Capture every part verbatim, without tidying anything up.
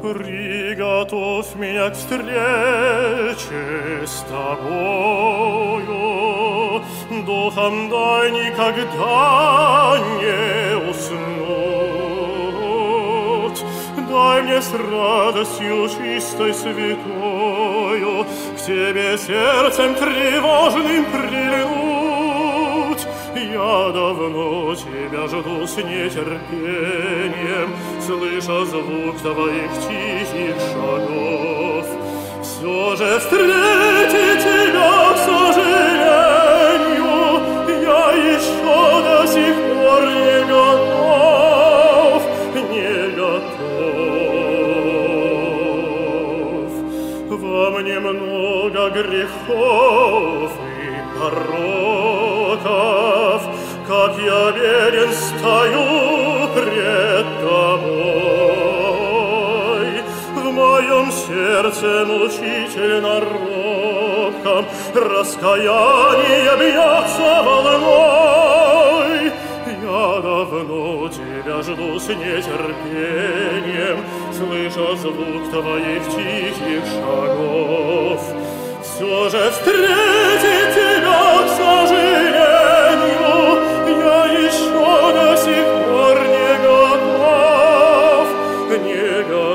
Приготовь меня к встрече с тобою, духом дай никогда не уснуть. Дай мне с радостью чистой святою к тебе сердцем тревожным прильнуть. Я давно тебя жду с нетерпением, слыша звук твоих тихих шагов. Все же встретить тебя, к сожалению, я еще до сих пор не готов, не готов. Во мне много грехов и пороков, как я беден стою пред тобой. В моем сердце мучительно робком раскаяние бьется волной. Я давно тебя жду с нетерпением, слыша звук твоих тихих шагов. Все же встретить тебя, к сожалению, я еще до сих пор не готов, не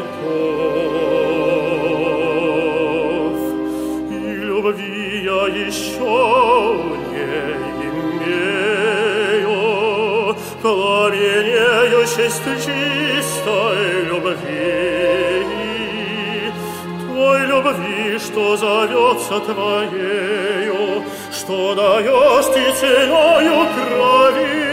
готов. И любви я еще не имею, пламенеющей чистой любви, той любви, что зовется твоею, что даешь ты ценою крови.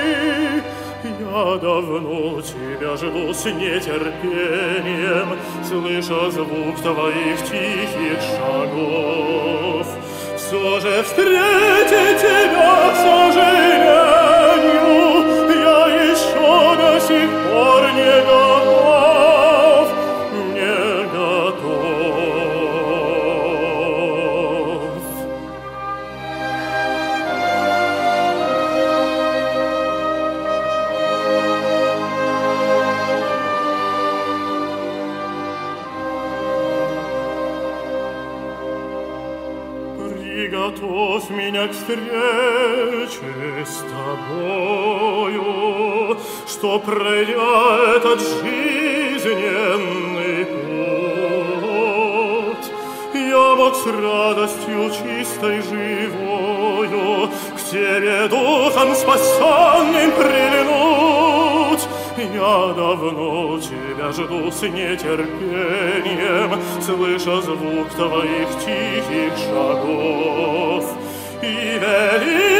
Я давно тебя жду с нетерпением, слыша звук твоих тихих шагов. Все же встретить тебя, к сожалению, я еще до сих пор не готов, не готов. Приготовь меня к встрече с тобою, что, пройдя этот жизненный путь, я мог с радостью чистой живою к тебе духом спасенным прильнуть. Я давно тебя жду с нетерпением, слыша звук твоих тихих шагов. И вели